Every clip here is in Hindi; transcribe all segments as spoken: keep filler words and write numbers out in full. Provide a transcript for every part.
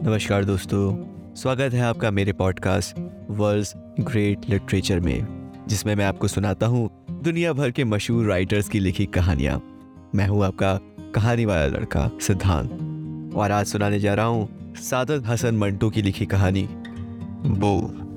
नमस्कार दोस्तों, स्वागत है आपका मेरे पॉडकास्ट वर्ल्ड्स ग्रेट लिटरेचर में, जिसमें मैं आपको सुनाता हूँ दुनिया भर के मशहूर राइटर्स की लिखी कहानियाँ। मैं हूँ आपका कहानी वाला लड़का सिद्धांत, और आज सुनाने जा रहा हूँ सादत हसन मंटो की लिखी कहानी बो।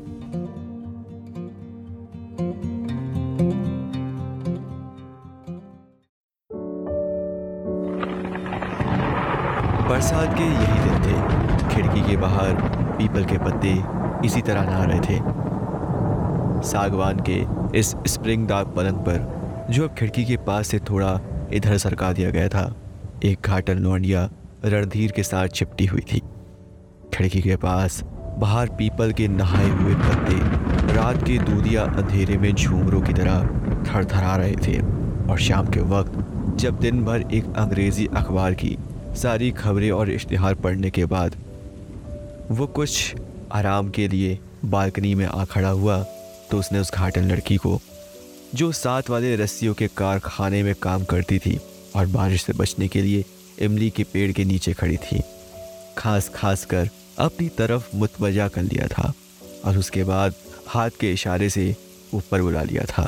बरसात के यही दिन थे। खिड़की के बाहर पीपल के पत्ते इसी तरह नहा रहे थे। सागवान के इस स्प्रिंग डार्क पलंग पर, जो अब खिड़की के पास से थोड़ा इधर सरका दिया गया था, एक घाटन लौंडिया रणधीर के साथ चिपटी हुई थी। खिड़की के पास बाहर पीपल के नहाए हुए पत्ते रात के दूधिया अंधेरे में झूमरों की तरह थरथरा रहे थे, और शाम के वक्त जब दिन भर एक अंग्रेजी अखबार की सारी खबरें और इश्तिहार पढ़ने के बाद वो कुछ आराम के लिए बालकनी में आ खड़ा हुआ, तो उसने उस घाटन लड़की को, जो साथ वाले रस्सियों के कारखाने में काम करती थी और बारिश से बचने के लिए इमली के पेड़ के नीचे खड़ी थी, खास खास कर अपनी तरफ मुतवजा कर लिया था, और उसके बाद हाथ के इशारे से ऊपर बुला लिया था।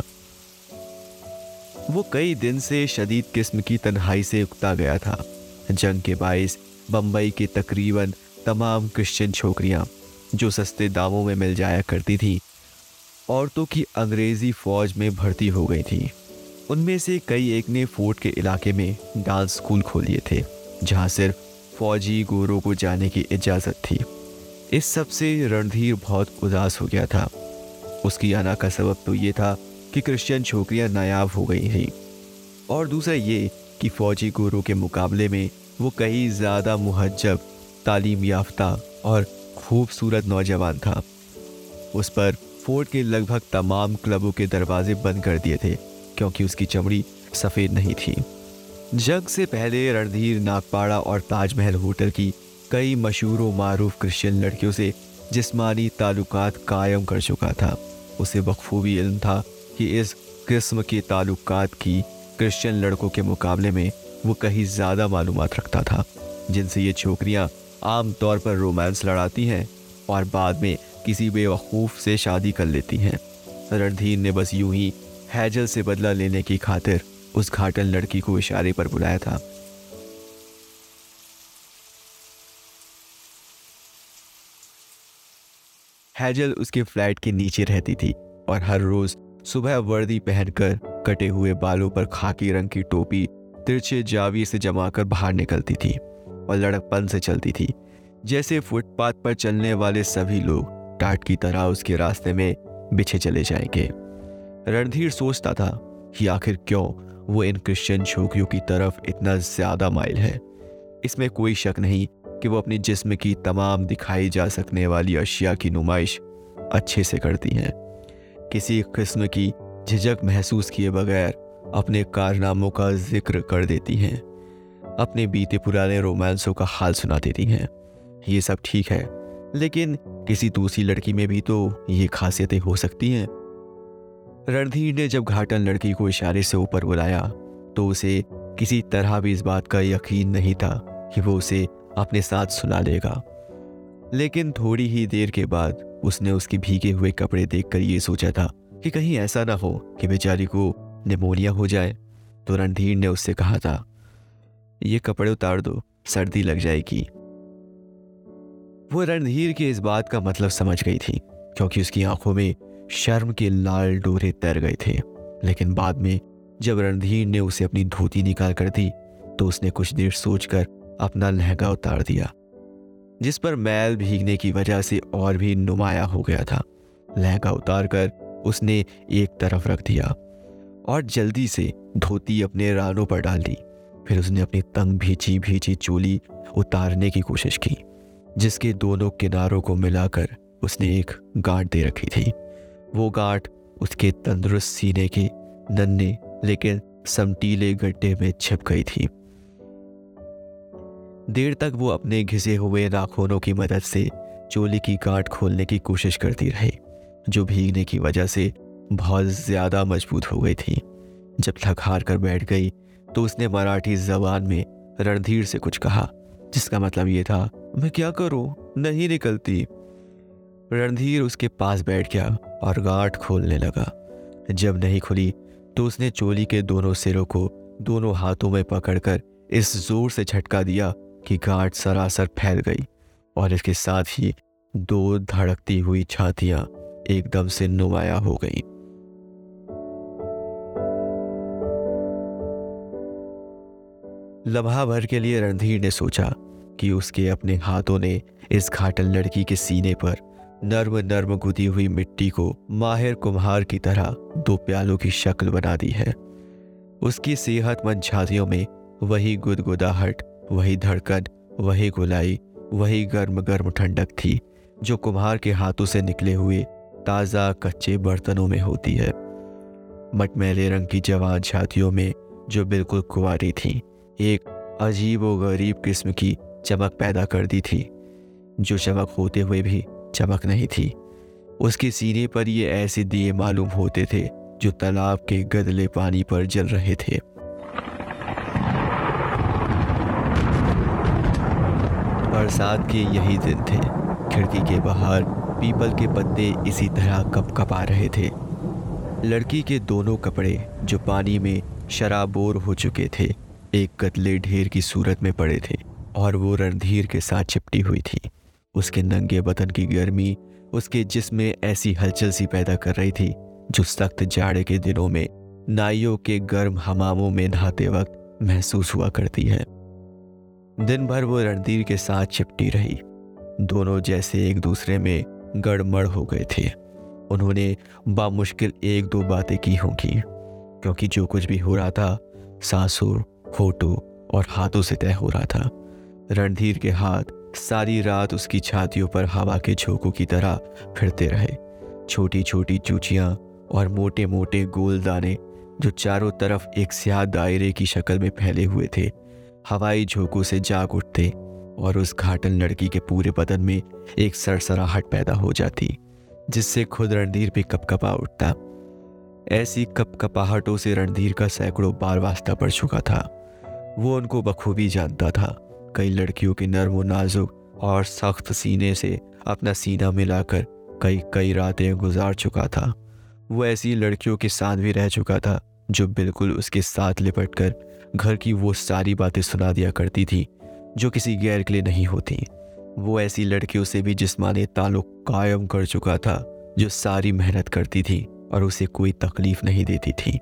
वो कई दिन से शदीद किस्म की तन्हाई से उकता गया था। जंग के बाइस बम्बई के तकरीबन तमाम क्रिश्चियन छोकरियां, जो सस्ते दामों में मिल जाया करती थीं, औरतों की अंग्रेजी फौज में भर्ती हो गई थी। उनमें से कई एक ने फोर्ट के इलाके में डांस स्कूल खोल लिए थे, जहां सिर्फ फौजी गोरों को जाने की इजाज़त थी। इस सब से रणधीर बहुत उदास हो गया था। उसकी आना का सबब तो ये था कि क्रिश्चियन छोकरियां नायाब हो गई थीं, और दूसरा ये कि फौजी गोरों के मुकाबले में वो कहीं ज़्यादा मुहज्जब, तालीम याफ्ता और खूबसूरत नौजवान था। उस पर फोर्ट के लगभग तमाम क्लबों के दरवाजे बंद कर दिए थे, क्योंकि उसकी चमड़ी सफ़ेद नहीं थी। जंग से पहले रणधीर नागपाड़ा और ताजमहल होटल की कई मशहूर व मारूफ क्रिश्चियन लड़कियों से जिस्मानी ताल्लुकात कायम कर चुका था। उसे बखूबी इल्म था कि इस किस्म के ताल्लुकात की क्रिश्चियन लड़कों के मुकाबले में वो कहीं ज़्यादा मालूमात रखता था, जिनसे ये छोकरियां आम तौर पर रोमांस लड़ाती हैं और बाद में किसी बेवकूफ़ से शादी कर लेती हैं। रणधीर ने बस यूं ही हैजल से बदला लेने की खातिर उस घाटन लड़की को इशारे पर बुलाया था। हैजल उसके फ्लैट के नीचे रहती थी, और हर रोज़ सुबह वर्दी पहनकर कटे हुए बालों पर खाकी रंग की टोपी तिरछे जावी से जमाकर बाहर निकलती थी, और लड़कपन से चलती थी जैसे फुटपाथ पर चलने वाले सभी लोग टाट की तरह उसके रास्ते में बिछे चले जाएंगे। रणधीर सोचता था कि आखिर क्यों वो इन क्रिश्चियन छोकरियों की तरफ इतना ज़्यादा माइल है। इसमें कोई शक नहीं कि वो अपने जिस्म की तमाम दिखाई जा सकने वाली अशिया की नुमाइश अच्छे से करती हैं, किसी किस्म की झिझक महसूस किए बगैर अपने कारनामों का जिक्र कर देती हैं, अपने बीते पुराने रोमांसों का हाल सुना देती हैं। ये सब ठीक है, लेकिन किसी दूसरी लड़की में भी तो ये खासियतें हो सकती हैं। रणधीर ने जब घाटन लड़की को इशारे से ऊपर बुलाया, तो उसे किसी तरह भी इस बात का यकीन नहीं था कि वो उसे अपने साथ सुला लेगा। लेकिन थोड़ी ही देर के बाद उसने उसके भीगे हुए कपड़े देखकर ये सोचा था कि कहीं ऐसा ना हो कि बेचारी को निमोनिया हो जाए। तो रणधीर ने उससे कहा था, ये कपड़े उतार दो, सर्दी लग जाएगी। वो रणधीर की इस बात का मतलब समझ गई थी, क्योंकि उसकी आंखों में शर्म के लाल डोरे तैर गए थे। लेकिन बाद में जब रणधीर ने उसे अपनी धोती निकाल कर दी, तो उसने कुछ देर सोचकर अपना लहंगा उतार दिया, जिस पर मैल भीगने की वजह से और भी नुमाया हो गया था। लहंगा उतार कर उसने एक तरफ रख दिया और जल्दी से धोती अपने रानों पर डाल दी। फिर उसने अपनी तंग भींची भींची चोली उतारने की कोशिश की, जिसके दोनों किनारों को मिलाकर उसने एक गांठ दे रखी थी। वो गांठ उसके तंदुरुस्त सीने के नन्हे लेकिन समटीले गड्ढे में छिप गई थी। देर तक वो अपने घिसे हुए नाखूनों की मदद से चोली की गांठ खोलने की कोशिश करती रही, जो भीगने की वजह से बहुत ज़्यादा मजबूत हो गई थी। जब थक हार कर बैठ गई, तो उसने मराठी जबान में रणधीर से कुछ कहा, जिसका मतलब ये था, मैं क्या करूं, नहीं निकलती। रणधीर उसके पास बैठ गया और गांठ खोलने लगा। जब नहीं खुली तो उसने चोली के दोनों सिरों को दोनों हाथों में पकड़कर इस जोर से झटका दिया कि गांठ सरासर फैल गई और इसके साथ ही दो धड़कती हुई छातियां एकदम से नुमाया हो गईं। लम्हा भर के लिए रणधीर ने सोचा कि उसके अपने हाथों ने इस घाटल लड़की के सीने पर नर्म नर्म गुदी हुई मिट्टी को माहिर कुम्हार की तरह दो प्यालों की शक्ल बना दी है। उसकी सेहतमंद छातियों में वही गुदगुदाहट, वही धड़कन, वही गुलाई, वही गर्म गर्म ठंडक थी जो कुम्हार के हाथों से निकले हुए ताज़ा कच्चे बर्तनों में होती है। मटमैले रंग की जवान छातियों में जो बिल्कुल कुंवारी थी, एक अजीब व गरीब किस्म की चमक पैदा कर दी थी, जो चमक होते हुए भी चमक नहीं थी। उसके सीने पर ये ऐसे दिए मालूम होते थे जो तालाब के गदले पानी पर जल रहे थे। बरसात के यही दिन थे। खिड़की के बाहर पीपल के पत्ते इसी तरह कपकपा रहे थे। लड़की के दोनों कपड़े जो पानी में शराबोर हो चुके थे, एक कतले ढेर की सूरत में पड़े थे और वो रणधीर के साथ चिपटी हुई थी। उसके नंगे बदन की गर्मी उसके जिस्म में ऐसी हलचल सी पैदा कर रही थी जो सख्त जाड़े के दिनों में नाइयों के गर्म हमामों में नहाते वक्त महसूस हुआ करती है। दिन भर वो रणधीर के साथ चिपटी रही। दोनों जैसे एक दूसरे में गड़मड़ हो गए थे। उन्होंने बामुश्किल एक दो बातें की होंगी, क्योंकि जो कुछ भी हो रहा था सांसों, होठों और हाथों से तय हो रहा था। रणधीर के हाथ सारी रात उसकी छातियों पर हवा के झोंकों की तरह फिरते रहे। छोटी छोटी चूचियां और मोटे मोटे गोल दाने जो चारों तरफ एक स्याह दायरे की शक्ल में फैले हुए थे, हवाई झोंकों से जाग उठते और उस घाटल लड़की के पूरे बदन में एक सरसराहट पैदा हो जाती, जिससे खुद रणधीर भी कपकपा उठता। ऐसी कपकपाहटों से रणधीर का सैकड़ों बार वास्ता पड़ चुका था। वो उनको बखूबी जानता था। कई लड़कियों के नर्म व नाजुक और सख्त सीने से अपना सीना मिलाकर कई कई रातें गुजार चुका था। वो ऐसी लड़कियों के साथ भी रह चुका था जो बिल्कुल उसके साथ लिपटकर घर की वो सारी बातें सुना दिया करती थी जो किसी गैर के लिए नहीं होती। वो ऐसी लड़कियों से भी जिस्मानी ताल्लुक कायम कर चुका था जो सारी मेहनत करती थी और उसे कोई तकलीफ नहीं देती थी।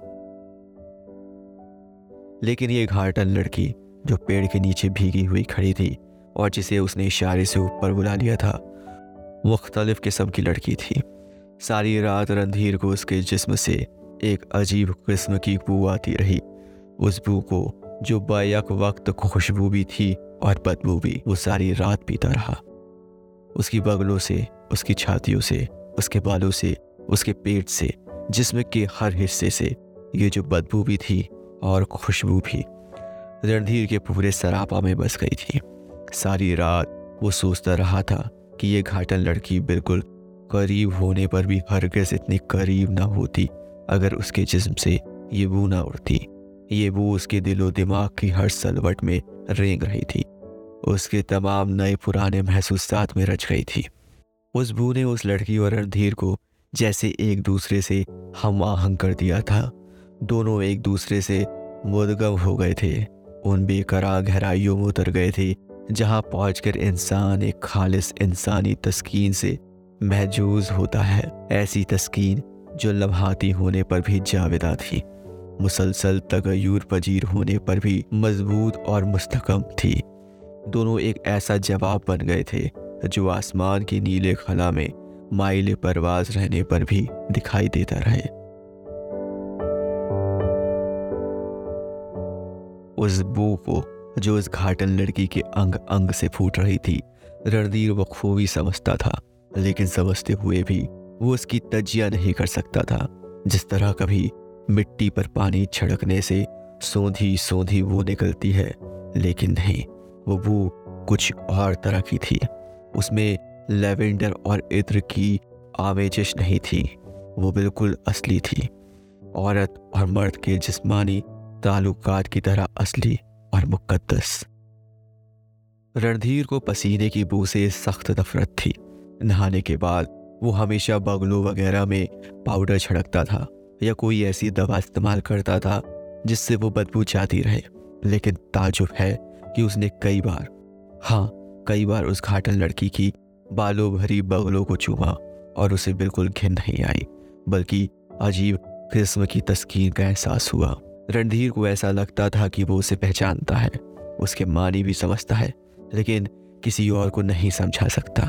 लेकिन ये घाटल लड़की जो पेड़ के नीचे भीगी हुई खड़ी थी और जिसे उसने इशारे से ऊपर बुला लिया था, मुख्तलिफ किस्म की लड़की थी। सारी रात रणधीर को उसके जिस्म से एक अजीब किस्म की बू आती रही। उस बू को जो बैक वक्त खुशबू भी थी और बदबू भी, वो सारी पीता पीता रहा। उसकी बगलों से, उसकी छातियों से, उसके बालों से, उसके पेट से, जिस्म के हर हिस्से से ये जो बदबू भी थी और खुशबू भी रणधीर के पूरे सरापा में बस गई थी। सारी रात वो सोचता रहा था कि ये घाटल लड़की बिल्कुल करीब होने पर भी हरगिज़ इतनी करीब ना होती अगर उसके जिस्म से ये बू ना उड़ती। ये बू उसके दिलो दिमाग की हर सलवट में रेंग रही थी, उसके तमाम नए पुराने महसूसात में रच गई थी। उस बू ने उस लड़की और रणधीर को जैसे एक दूसरे से हम आहंग कर दिया था। दोनों एक दूसरे से मुदगम हो गए थे, उन बेकरार गहराइयों में उतर गए थे जहां पहुंचकर इंसान एक खालिस इंसानी तस्कीन से महजूज होता है। ऐसी तस्कीन जो लम्हाती होने पर भी जाविदा थी, मुसलसल तगय्युर पजीर होने पर भी मजबूत और मुस्तकम थी। दोनों एक ऐसा जवाब बन गए थे जो आसमान की नीले खला में माइले परवाज रहने पर भी दिखाई देता रहे। उस बू को जो उस घाटल लड़की के अंग अंग से फूट रही थी, रणधीर बखूबी समझता था, लेकिन समझते हुए भी वो उसकी तजिया नहीं कर सकता था। जिस तरह कभी मिट्टी पर पानी छिड़कने से सोंधी सोंधी वो निकलती है, लेकिन नहीं, वो बू कुछ और तरह की थी। उसमें लेवेंडर और इत्र की आमेजिश नहीं थी, वो बिल्कुल असली थी। औरत और मर्द के जिस्मानी ताल्लुकात की तरह असली और मुकद्दस। रणधीर को पसीने की बू से सख्त नफरत थी। नहाने के बाद वो हमेशा बगलों वगैरह में पाउडर छिड़कता था या कोई ऐसी दवा इस्तेमाल करता था जिससे वो बदबू जाती रहे। लेकिन ताजुब है कि उसने कई बार, हाँ कई बार उस घाटन लड़की की बालों भरी बगलों को चूमा और उसे बिल्कुल घिन नहीं आई, बल्कि अजीब किस्म की तस्कीन का एहसास हुआ। रणधीर को ऐसा लगता था कि वो उसे पहचानता है, उसके मानी भी समझता है, लेकिन किसी और को नहीं समझा सकता।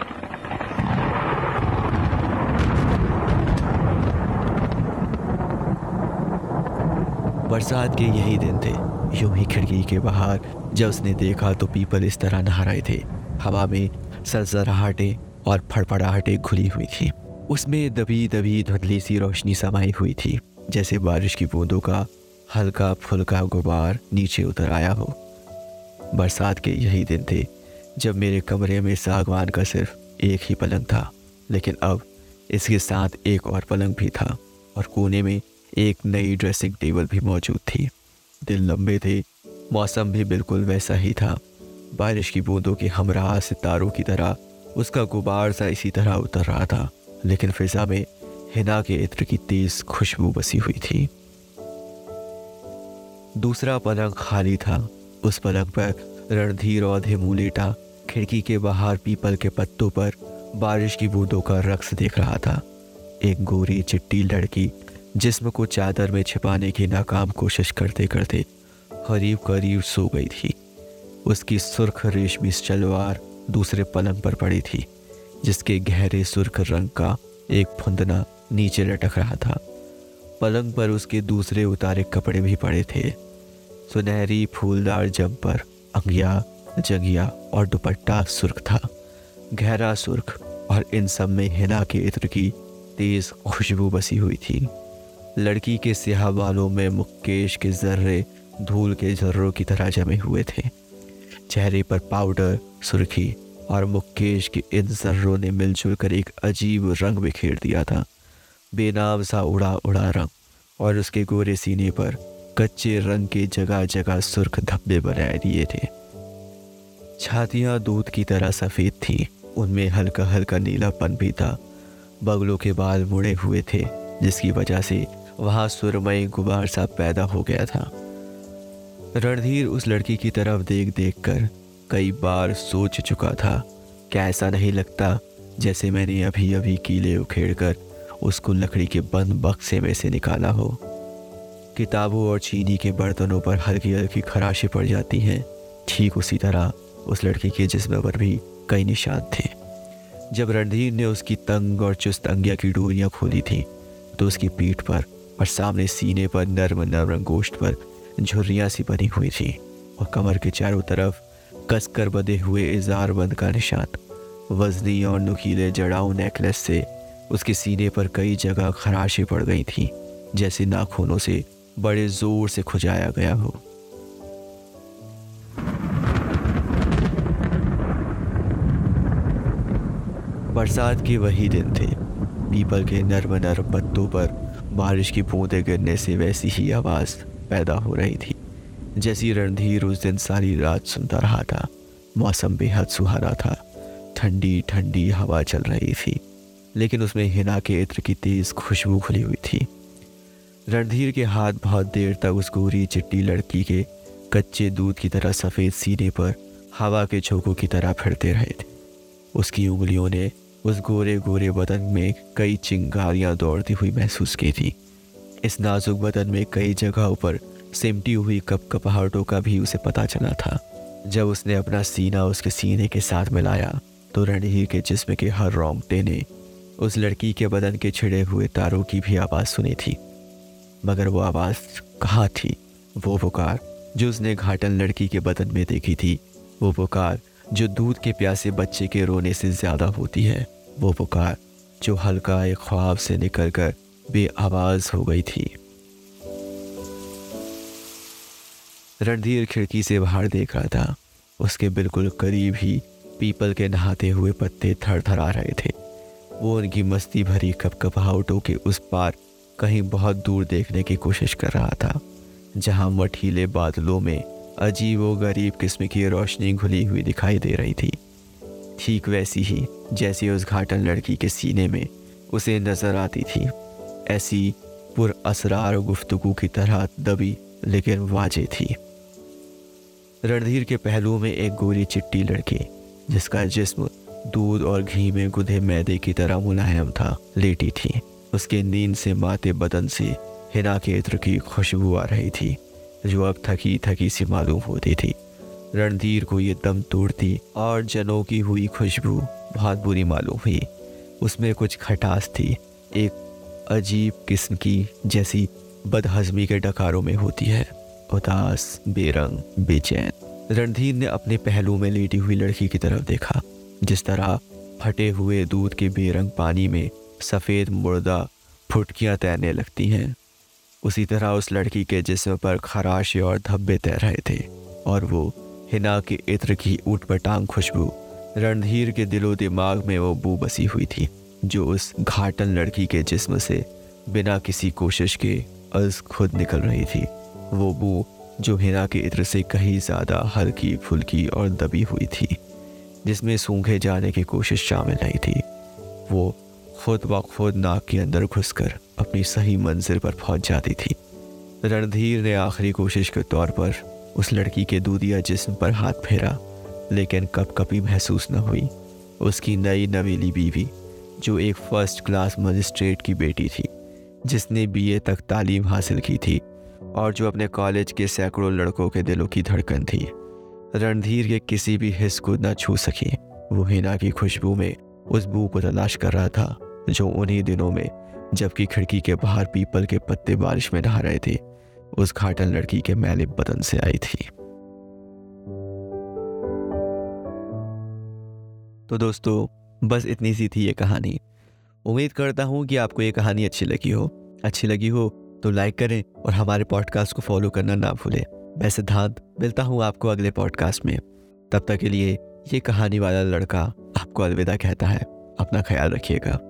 बरसात के यही दिन थे। यूं ही खिड़की के बाहर जब उसने देखा तो पीपल इस तरह नहा रहे थे। हवा में सरसराहटें और फड़फड़ाहटें घुली हुई थी। उसमें दबी दबी धुंधली सी रोशनी समाई हुई थी, जैसे बारिश की बूंदों का हल्का फुल्का गुबार नीचे उतर आया हो। बरसात के यही दिन थे जब मेरे कमरे में सागवान का सिर्फ एक ही पलंग था, लेकिन अब इसके साथ एक और पलंग भी था और कोने में एक नई ड्रेसिंग टेबल भी मौजूद थी। दिन लंबे थे, मौसम भी बिल्कुल वैसा ही था। बारिश की बूंदों के हमराह सितारों की तरह उसका गुबार सा इसी तरह उतर रहा था, लेकिन फिजा में हिना के इत्र की तेज खुशबू बसी हुई थी। दूसरा पलंग खाली था। उस पलंग पर रणधीर औंधे मुंह लेटा खिड़की के बाहर पीपल के पत्तों पर बारिश की बूंदों का रक्स देख रहा था। एक गोरी चिट्टी लड़की जिस्म को चादर में छिपाने की नाकाम कोशिश करते करते करीब करीब सो गई थी। उसकी सुर्ख रेशमी सलवार दूसरे पलंग पर पड़ी थी, जिसके गहरे सुर्ख रंग का एक फुंदना नीचे लटक रहा था। पलंग पर उसके दूसरे उतारे कपड़े भी पड़े थे। सुनहरी फूलदार जम्पर, अंगिया, जंगिया और दुपट्टा सुर्ख था, गहरा सुर्ख, और इन सब में हिना के इत्र की तेज खुशबू बसी हुई थी। लड़की के स्याह बालों में मुक्केश के जर्रे धूल के जर्रों की तरह जमे हुए थे। चेहरे पर पाउडर, सुर्खी और मुक्केश के इन जर्रों ने मिलजुल कर एक अजीब रंग बिखेर दिया था, बेनाम सा उड़ा उड़ा रंग। और उसके गोरे सीने पर कच्चे रंग के जगह जगह सुर्ख धब्बे बनाए दिए थे। छातियां दूध की तरह सफ़ेद थीं, उनमें हल्का हल्का नीलापन भी था। बगलों के बाल मुड़े हुए थे, जिसकी वजह से वहाँ सुरमई गुबार सा पैदा हो गया था। रणधीर उस लड़की की तरफ देख देख कर कई बार सोच चुका था, क्या ऐसा नहीं लगता जैसे मैंने अभी अभी कीले उखेड़ कर उसको लकड़ी के बंद बक्से में से निकाला हो। किताबों और चीनी के बर्तनों पर हल्की हल्की खराशें पड़ जाती हैं, ठीक उसी तरह उस लड़की के जिस्म पर भी कई निशान थे। जब रणधीर ने उसकी तंग और चुस्त अंगिया की डोरियां खोली थी तो उसकी पीठ पर और सामने सीने पर नर्म नर्म गोश्त पर झुर्रियाँ सी बनी हुई थी और कमर के चारों तरफ कसकर बंधे हुए इजार बंद का निशान। वजनी और नुकीले जड़ाऊ नेकलेस से उसके सीने पर कई जगह खराशें पड़ गई थीं, जैसे नाखूनों से बड़े जोर से खुजाया गया हो। बरसात के वही दिन थे। पीपल के नर्म नर्म पत्तों पर बारिश की बूंदें गिरने से वैसी ही आवाज़ पैदा हो रही थी जैसी रणधीर उस दिन सारी रात सुनता रहा था। मौसम बेहद सुहाना था, ठंडी ठंडी हवा चल रही थी, लेकिन उसमें हिना के इत्र की तेज खुशबू खुली हुई थी। रणधीर के हाथ बहुत देर तक उस गोरी चिट्टी लड़की के कच्चे दूध की तरह सफ़ेद सीने पर हवा के झोंकों की तरह फिरते रहे थे। उसकी उंगलियों ने उस गोरे गोरे बदन में कई चिंगारियां दौड़ती हुई महसूस की थी। इस नाजुक बदन में कई जगहों पर सिमटी हुई कपकपाहटों का भी उसे पता चला था। जब उसने अपना सीना उसके सीने के साथ मिलाया तो रणधीर के जिस्म के हर रोंगटे ने उस लड़की के बदन के छिड़े हुए तारों की भी आवाज़ सुनी थी, मगर वो आवाज़ कहाँ थी? वो पुकार जो उसने घाटन लड़की के बदन में देखी थी, वो पुकार जो दूध के प्यासे बच्चे के रोने से ज़्यादा होती है, वो पुकार जो हल्का एक ख्वाब से निकलकर बेआवाज़ हो गई थी। रणधीर खिड़की से बाहर देख रहा था। उसके बिल्कुल करीब ही पीपल के नहाते हुए पत्ते थरथरा रहे थे। वो उनकी मस्ती भरी कपकपाहटों के उस पार कहीं बहुत दूर देखने की कोशिश कर रहा था, जहां मठीले बादलों में अजीब व गरीब किस्म की रोशनी घुली हुई दिखाई दे रही थी, ठीक वैसी ही जैसी उस घाटन लड़की के सीने में उसे नजर आती थी। ऐसी पुरअसरार गुफ्तगू की तरह दबी लेकिन वाजे थी। रणधीर के पहलू में एक गोरी चिट्टी लड़की, जिसका जिस्म दूध और घी में गुधे मैदे की तरह मुलायम था, लेटी थी। उसके नींद से माते बदन से हिना के इत्र की खुशबू आ रही थी, जो अब थकी थकी सी मालूम होती थी। रणधीर को ये दम तोड़ती और जनों की हुई खुशबू बहुत बुरी मालूम हुई। उसमें कुछ खटास थी, एक अजीब किस्म की, जैसी बदहजमी के डकारों में होती है, उदास, बेरंग, बेचैन। रणधीर ने अपने पहलू में लेटी हुई लड़की की तरफ देखा। जिस तरह फटे हुए दूध के बेरंग पानी में सफ़ेद मुर्दा फुटकियां तैरने लगती हैं, उसी तरह उस लड़की के जिस्म पर खराशे और धब्बे तैर रहे थे, और वो हिना के इत्र की ऊटपटांग खुशबू। रणधीर के दिलो दिमाग में वो बू बसी हुई थी, जो उस घाटन लड़की के जिस्म से बिना किसी कोशिश के अज खुद निकल रही थी। वो बू जो हिना के इत्र से कहीं ज़्यादा हल्की फुल्की और दबी हुई थी, जिसमें सूंघे जाने की कोशिश शामिल नहीं थी। वो खुद ब खुद नाक के अंदर घुसकर अपनी सही मंजिल पर पहुंच जाती थी। रणधीर ने आखिरी कोशिश के तौर पर उस लड़की के दूधिया जिस्म पर हाथ फेरा, लेकिन कपकपी महसूस न हुई। उसकी नई नवेली बीवी, जो एक फर्स्ट क्लास मजिस्ट्रेट की बेटी थी, जिसने बीए तक तालीम हासिल की थी और जो अपने कॉलेज के सैकड़ों लड़कों के दिलों की धड़कन थी, रणधीर के किसी भी हिस्स को न छू सकी। वो हिना की खुशबू में उस बू को तलाश कर रहा था, जो उन्हीं दिनों में, जबकि खिड़की के बाहर पीपल के पत्ते बारिश में नहा रहे थे, उस घाटन लड़की के मैले बदन से आई थी। तो दोस्तों, बस इतनी सी थी ये कहानी। उम्मीद करता हूँ कि आपको ये कहानी अच्छी लगी हो। अच्छी लगी हो तो लाइक करें और हमारे पॉडकास्ट को फॉलो करना ना भूलें। मैं सिद्धांत, मिलता हूँ आपको अगले पॉडकास्ट में। तब तक के लिए ये कहानी वाला लड़का आपको अलविदा कहता है। अपना ख्याल रखिएगा।